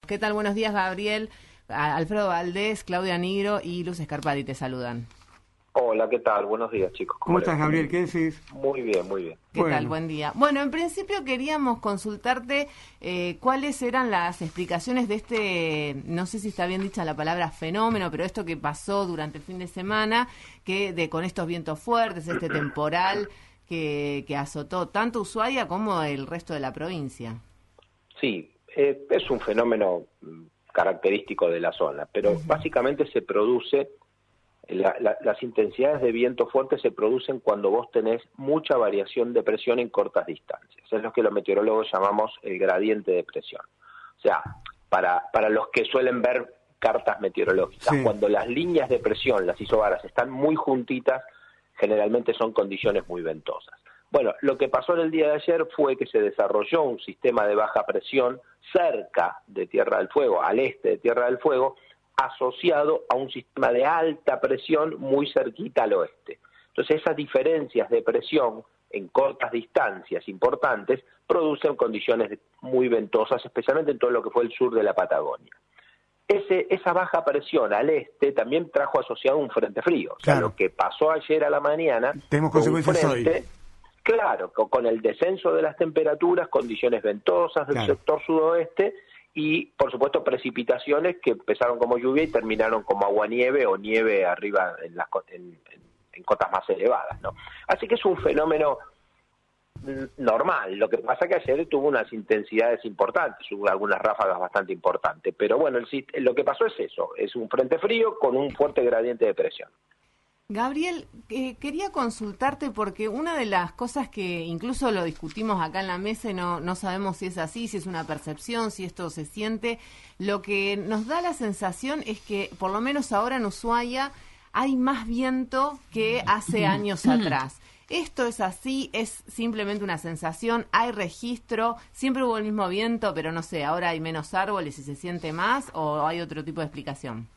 ¿Qué tal? Buenos días, Gabriel. Alfredo Valdés, Claudia Nigro y Luz Scarpati te saludan. Hola, ¿qué tal? Buenos días, chicos. ¿Cómo estás, Gabriel? ¿Qué decís? Muy bien, muy bien. ¿Qué tal? Buen día. Bueno, en principio queríamos consultarte cuáles eran las explicaciones de este, no sé si está bien dicha la palabra fenómeno, pero esto que pasó durante el fin de semana, con estos vientos fuertes, este temporal que azotó tanto Ushuaia como el resto de la provincia. Sí, es un fenómeno característico de la zona, pero básicamente se produce, las intensidades de viento fuerte se producen cuando vos tenés mucha variación de presión en cortas distancias. Es lo que los meteorólogos llamamos el gradiente de presión. O sea, para los que suelen ver cartas meteorológicas, sí, cuando las líneas de presión, las isobaras, están muy juntitas, generalmente son condiciones muy ventosas. Bueno, lo que pasó en el día de ayer fue que se desarrolló un sistema de baja presión cerca de Tierra del Fuego, al este de Tierra del Fuego, asociado a un sistema de alta presión muy cerquita al oeste. Entonces esas diferencias de presión en cortas distancias importantes producen condiciones muy ventosas, especialmente en todo lo que fue el sur de la Patagonia. Esa baja presión al este también trajo asociado un frente frío. O sea, claro, lo que pasó ayer a la mañana... Tenemos consecuencias hoy. Claro, con el descenso de las temperaturas, condiciones ventosas del sector sudoeste y, por supuesto, precipitaciones que empezaron como lluvia y terminaron como aguanieve o nieve arriba en cotas más elevadas, ¿no? Así que es un fenómeno normal. Lo que pasa es que ayer tuvo unas intensidades importantes, hubo algunas ráfagas bastante importantes, pero bueno, lo que pasó es eso, es un frente frío con un fuerte gradiente de presión. Gabriel, quería consultarte porque una de las cosas que incluso lo discutimos acá en la mesa y no sabemos si es así, si es una percepción, si esto se siente, lo que nos da la sensación es que por lo menos ahora en Ushuaia hay más viento que hace años atrás. ¿Esto es así? ¿Es simplemente una sensación? ¿Hay registro? ¿Siempre hubo el mismo viento, pero no sé, ahora hay menos árboles y se siente más? ¿O hay otro tipo de explicación?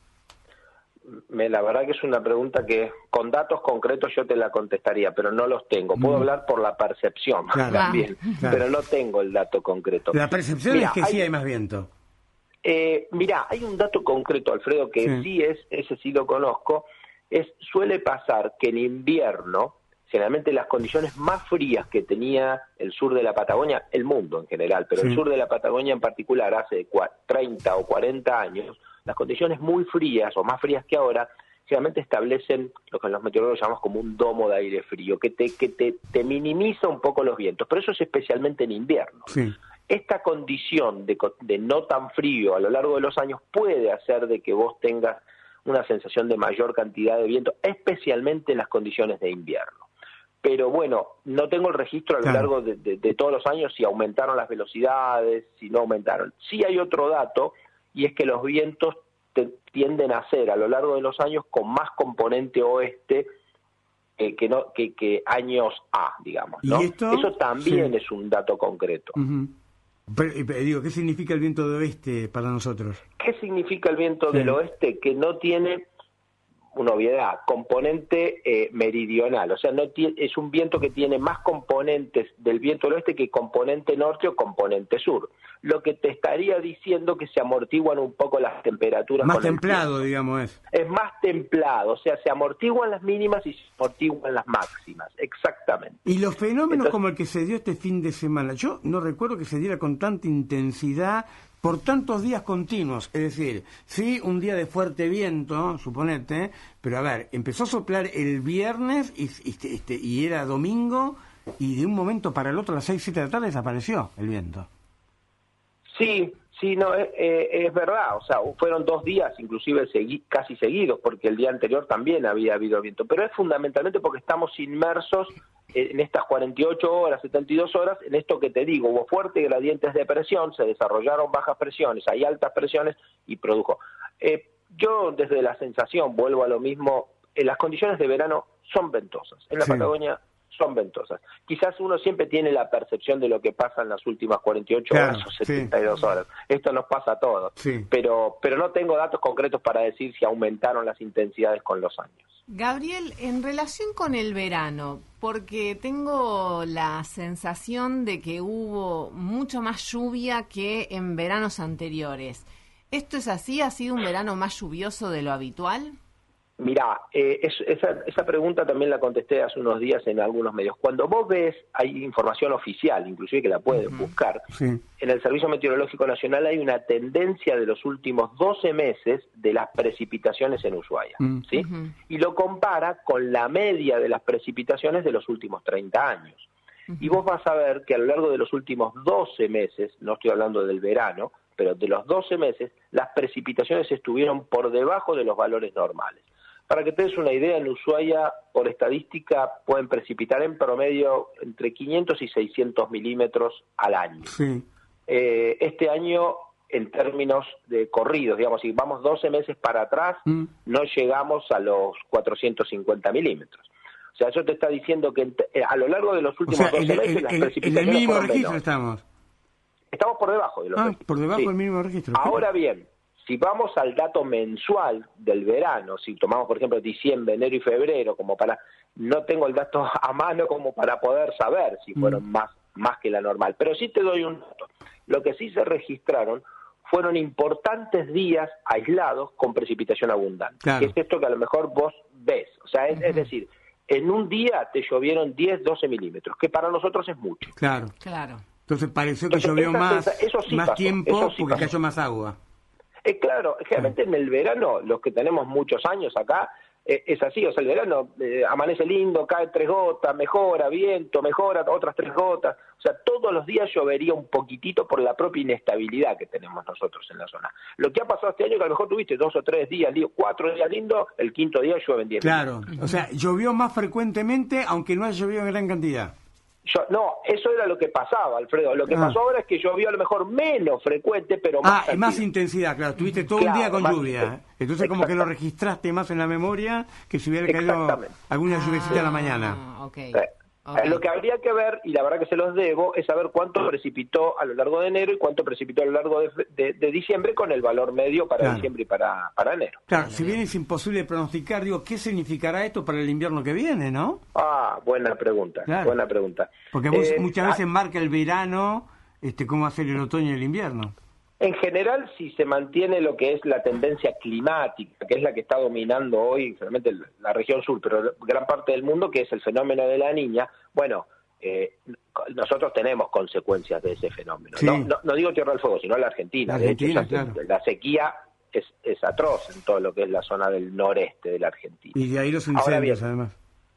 La verdad que es una pregunta que con datos concretos yo te la contestaría, pero no los tengo. Puedo hablar por la percepción también, pero no tengo el dato concreto. La percepción es que sí hay más viento. Mirá, hay un dato concreto, Alfredo, que sí ese sí lo conozco, suele pasar que en invierno, generalmente las condiciones más frías que tenía el sur de la Patagonia, el mundo en general, pero el sur de la Patagonia en particular, hace 30 o 40 años, las condiciones muy frías o más frías que ahora, generalmente establecen lo que los meteorólogos llamamos como un domo de aire frío, que te minimiza un poco los vientos, pero eso es especialmente en invierno. Sí. Esta condición de no tan frío a lo largo de los años puede hacer de que vos tengas una sensación de mayor cantidad de viento, especialmente en las condiciones de invierno. Pero bueno, no tengo el registro a lo largo de todos los años si aumentaron las velocidades, si no aumentaron. Sí hay otro dato, y es que los vientos tienden a ser a lo largo de los años con más componente oeste que años A, digamos, ¿no? Eso también es un dato concreto. Pero, ¿qué significa el viento de oeste para nosotros? ¿Qué significa el viento del oeste? Que no tiene, una obviedad, componente meridional, o sea, es un viento que tiene más componentes del viento del oeste que componente norte o componente sur, lo que te estaría diciendo que se amortiguan un poco las temperaturas. Más templado, digamos, es más templado, o sea, se amortiguan las mínimas y se amortiguan las máximas, exactamente. Y los fenómenos como el que se dio este fin de semana, yo no recuerdo que se diera con tanta intensidad por tantos días continuos, es decir, sí, un día de fuerte viento, suponete, pero a ver, empezó a soplar el viernes y era domingo, y de un momento para el otro a las 6, 7 de la tarde desapareció el viento. Sí, no, es verdad, o sea, fueron 2 días inclusive casi seguidos, porque el día anterior también había habido viento, pero es fundamentalmente porque estamos inmersos en estas 48 horas, 72 horas, en esto que te digo, hubo fuertes gradientes de presión, se desarrollaron bajas presiones, hay altas presiones y produjo. Yo desde la sensación, vuelvo a lo mismo, las condiciones de verano son ventosas. En la Patagonia son ventosas. Quizás uno siempre tiene la percepción de lo que pasa en las últimas 48 horas o 72 horas. Esto nos pasa a todos, pero no tengo datos concretos para decir si aumentaron las intensidades con los años. Gabriel, en relación con el verano, porque tengo la sensación de que hubo mucho más lluvia que en veranos anteriores. ¿Esto es así? ¿Ha sido un verano más lluvioso de lo habitual? Mirá, esa pregunta también la contesté hace unos días en algunos medios. Cuando vos ves, hay información oficial, inclusive que la pueden buscar, en el Servicio Meteorológico Nacional hay una tendencia de los últimos 12 meses de las precipitaciones en Ushuaia, ¿sí? Y lo compara con la media de las precipitaciones de los últimos 30 años. Y vos vas a ver que a lo largo de los últimos 12 meses, no estoy hablando del verano, pero de los 12 meses, las precipitaciones estuvieron por debajo de los valores normales. Para que te des una idea, en Ushuaia, por estadística, pueden precipitar en promedio entre 500 y 600 milímetros al año. Este año, en términos de corridos, digamos, si vamos 12 meses para atrás, no llegamos a los 450 milímetros. O sea, eso te está diciendo que a lo largo de los últimos 12 meses las precipitaciones en el mínimo registro estamos por debajo de los registros. Por debajo del mínimo registro. Ahora bien, si vamos al dato mensual del verano, si tomamos, por ejemplo, diciembre, enero y febrero, no tengo el dato a mano como para poder saber si fueron más que la normal, pero sí te doy un dato. Lo que sí se registraron fueron importantes días aislados con precipitación abundante, que es esto que a lo mejor vos ves. O sea, es decir, en un día te llovieron 10, 12 milímetros, que para nosotros es mucho. Claro. Entonces pareció que llovió más tiempo porque cayó más agua. Claro, generalmente en el verano, los que tenemos muchos años acá, es así, o sea, el verano amanece lindo, cae 3 gotas, mejora, viento, mejora, otras 3 gotas, o sea, todos los días llovería un poquitito por la propia inestabilidad que tenemos nosotros en la zona. Lo que ha pasado este año es que a lo mejor tuviste 2 o 3 días, 4 días lindos, el quinto día llueven 10. Claro, o sea, llovió más frecuentemente, aunque no haya llovido en gran cantidad. No, eso era lo que pasaba, Alfredo. Lo que pasó ahora es que llovió a lo mejor menos frecuente, pero más más intensidad, claro. Tuviste todo un día con lluvia. Entonces como que lo registraste más en la memoria que si hubiera caído alguna lluvecita en la mañana. Lo que habría que ver, y la verdad que se los debo, es saber cuánto precipitó a lo largo de enero y cuánto precipitó a lo largo de diciembre con el valor medio para diciembre y para enero. Claro, si bien es imposible pronosticar, ¿qué significará esto para el invierno que viene, no? Buena pregunta, buena pregunta. Porque muchas veces marca el verano, cómo va a ser el otoño y el invierno. En general, si se mantiene lo que es la tendencia climática, que es la que está dominando hoy, realmente la región sur, pero gran parte del mundo, que es el fenómeno de la Niña, bueno, nosotros tenemos consecuencias de ese fenómeno. No digo Tierra del Fuego, sino la Argentina. De hecho, la sequía es atroz en todo lo que es la zona del noreste de la Argentina. Y de ahí los incendios, además.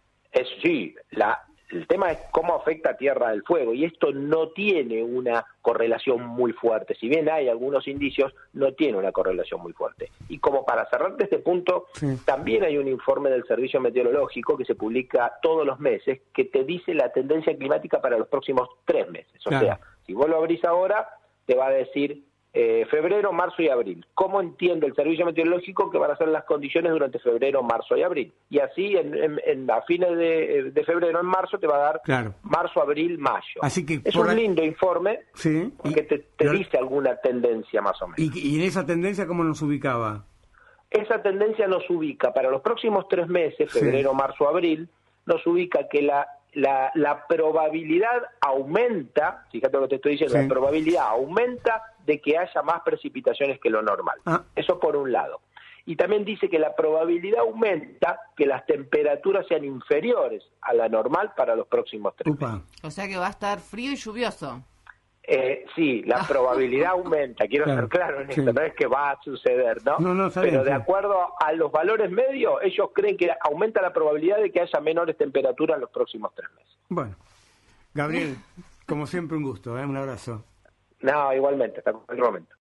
El tema es cómo afecta a Tierra del Fuego, y esto no tiene una correlación muy fuerte. Si bien hay algunos indicios, no tiene una correlación muy fuerte. Y como para cerrar este punto, también hay un informe del Servicio Meteorológico que se publica todos los meses que te dice la tendencia climática para los próximos 3 meses. O sea, si vos lo abrís ahora, te va a decir febrero, marzo y abril. ¿Cómo entiende el Servicio Meteorológico que van a ser las condiciones durante febrero, marzo y abril? Y así a fines de febrero, en marzo, te va a dar marzo, abril, mayo. Así que es un lindo informe porque te dice alguna tendencia más o menos. ¿Y en esa tendencia cómo nos ubicaba? Esa tendencia nos ubica para los próximos 3 meses, febrero, marzo, abril, nos ubica que la probabilidad aumenta, fíjate lo que te estoy diciendo, la probabilidad aumenta de que haya más precipitaciones que lo normal. Eso por un lado. Y también dice que la probabilidad aumenta que las temperaturas sean inferiores a la normal para los próximos 3 meses. O sea que va a estar frío y lluvioso. Sí, la probabilidad aumenta, quiero ser claro en esto, no es que va a suceder, ¿no? Pero de acuerdo a los valores medios, ellos creen que aumenta la probabilidad de que haya menores temperaturas en los próximos 3 meses. Bueno, Gabriel, como siempre un gusto, un abrazo. No, igualmente, hasta cualquier momento.